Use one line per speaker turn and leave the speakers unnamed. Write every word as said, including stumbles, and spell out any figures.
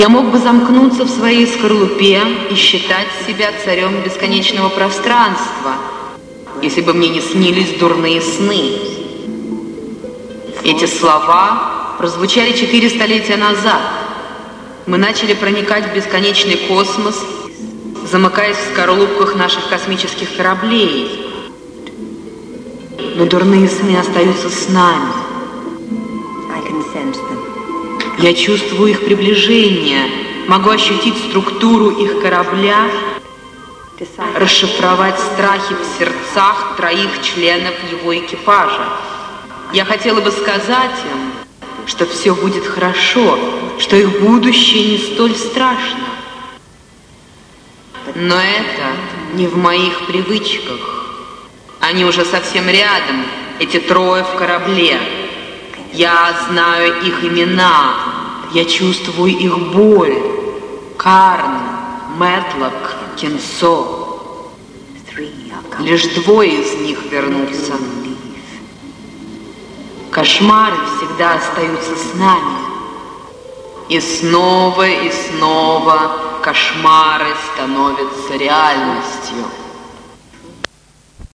Я мог бы замкнуться в своей скорлупе и считать себя царем бесконечного пространства, если бы мне не снились дурные сны. Эти слова прозвучали четыре столетия назад. Мы начали проникать в бесконечный космос, замыкаясь в скорлупках наших космических кораблей. Но дурные сны остаются с нами. Я чувствую их приближение, могу ощутить структуру их корабля, расшифровать страхи в сердцах троих членов его экипажа. Я хотела бы сказать им, что все будет хорошо, что их будущее не столь страшно. Но это не в моих привычках. Они уже совсем рядом, эти трое в корабле. Я знаю их имена, я чувствую их боль. Карн, Мэтлок, Кинсо. Лишь двое из них вернутся. Кошмары всегда остаются с нами. И снова и снова кошмары становятся реальностью.